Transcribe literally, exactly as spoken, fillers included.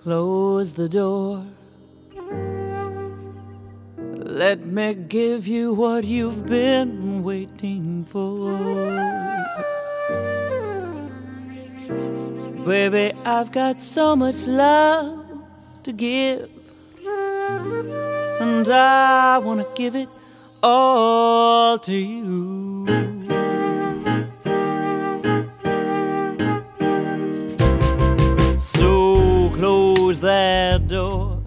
Close the door. Let me give you what you've been waiting for. Baby, I've got so much love to give, and I want to give it all to you. So close that door.